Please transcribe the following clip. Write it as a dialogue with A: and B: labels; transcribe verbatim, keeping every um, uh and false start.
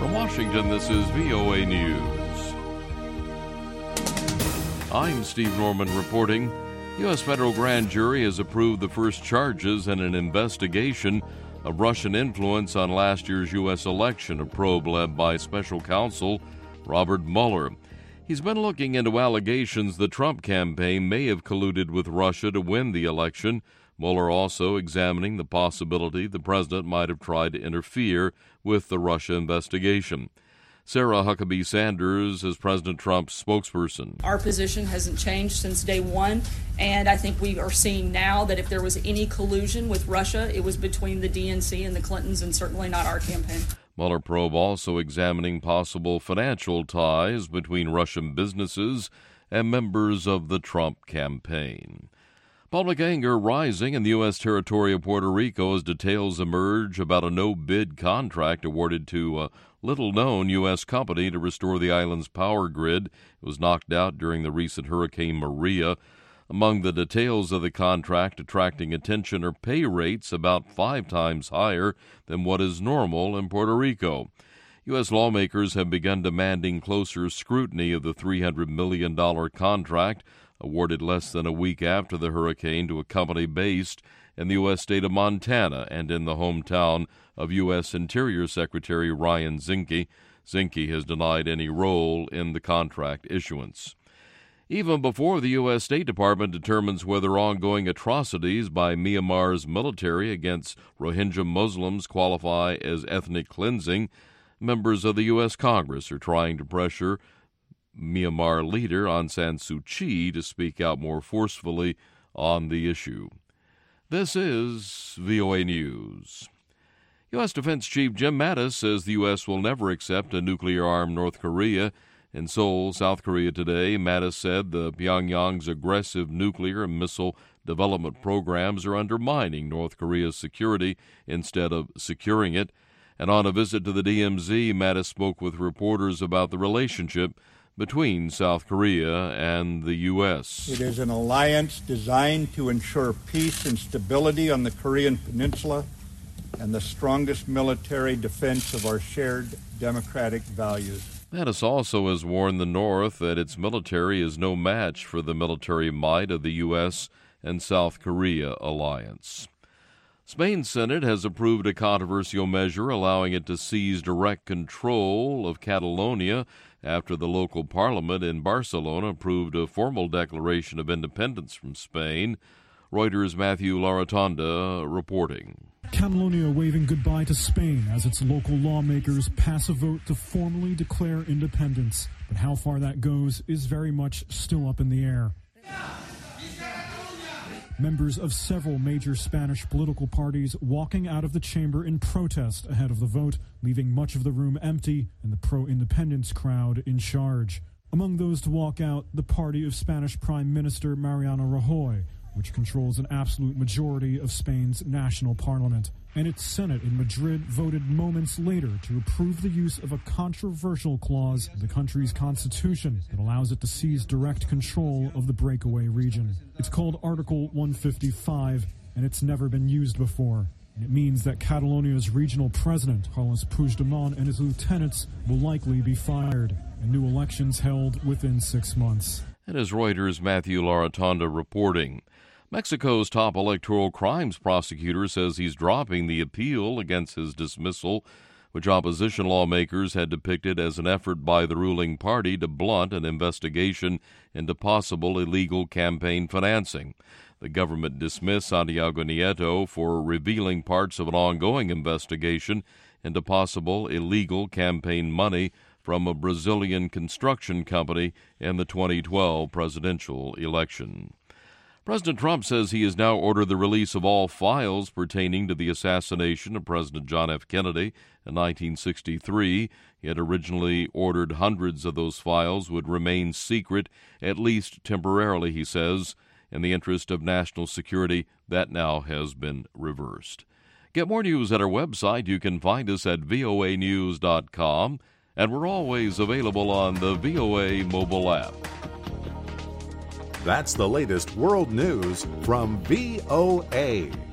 A: From Washington, this is V O A News. I'm Steve Norman reporting. U S federal grand jury has approved the first charges in an investigation of Russian influence on last year's U S election, a probe led by special counsel Robert Mueller. He's been looking into allegations the Trump campaign may have colluded with Russia to win the election. Mueller also examining the possibility the president might have tried to interfere with the Russia investigation. Sarah Huckabee Sanders is President Trump's spokesperson.
B: Our position hasn't changed since day one, and I think we are seeing now that if there was any collusion with Russia, it was between the D N C and the Clintons, and certainly not our campaign.
A: Mueller probe also examining possible financial ties between Russian businesses and members of the Trump campaign. Public anger rising in the U S territory of Puerto Rico as details emerge about a no-bid contract awarded to a little-known U S company to restore the island's power grid. It was knocked out during the recent Hurricane Maria. Among the details of the contract attracting attention are pay rates about five times higher than what is normal in Puerto Rico. U S lawmakers have begun demanding closer scrutiny of the three hundred million dollars contract, awarded less than a week after the hurricane to a company based in the U S state of Montana and in the hometown of U S Interior Secretary Ryan Zinke. Zinke has denied any role in the contract issuance. Even before the U S State Department determines whether ongoing atrocities by Myanmar's military against Rohingya Muslims qualify as ethnic cleansing, members of the U S Congress are trying to pressure Myanmar leader Aung San Suu Kyi to speak out more forcefully on the issue. This is V O A News. U S Defense Chief Jim Mattis says the U S will never accept a nuclear-armed North Korea. In Seoul, South Korea today, Mattis said the Pyongyang's aggressive nuclear and missile development programs are undermining North Korea's security instead of securing it. And on a visit to the D M Z, Mattis spoke with reporters about the relationship between South Korea and the U S.
C: It is an alliance designed to ensure peace and stability on the Korean Peninsula and the strongest military defense of our shared democratic values.
A: Mattis also has warned the North that its military is no match for the military might of the U S and South Korea alliance. Spain's Senate has approved a controversial measure allowing it to seize direct control of Catalonia after the local parliament in Barcelona approved a formal declaration of independence from Spain. Reuters' Matthew Laratonda reporting.
D: Catalonia waving goodbye to Spain as its local lawmakers pass a vote to formally declare independence. But how far that goes is very much still up in the air. Members of several major Spanish political parties walking out of the chamber in protest ahead of the vote, leaving much of the room empty and the pro-independence crowd in charge. Among those to walk out, the party of Spanish Prime Minister Mariano Rajoy, which controls an absolute majority of Spain's national parliament. And its Senate in Madrid voted moments later to approve the use of a controversial clause in the country's constitution that allows it to seize direct control of the breakaway region. It's called Article one fifty-five, and it's never been used before. And it means that Catalonia's regional president, Carles Puigdemont, and his lieutenants will likely be fired, and new elections held within six months.
A: And as Reuters' Matthew Laratonda reporting, Mexico's top electoral crimes prosecutor says he's dropping the appeal against his dismissal, which opposition lawmakers had depicted as an effort by the ruling party to blunt an investigation into possible illegal campaign financing. The government dismissed Santiago Nieto for revealing parts of an ongoing investigation into possible illegal campaign money from a Brazilian construction company in the twenty twelve presidential election. President Trump says he has now ordered the release of all files pertaining to the assassination of President John F. Kennedy in nineteen sixty-three. He had originally ordered hundreds of those files would remain secret, at least temporarily, he says. In the interest of national security, that now has been reversed. Get more news at our website. You can find us at V O A news dot com, and we're always available on the V O A mobile app.
E: That's the latest world news from V O A.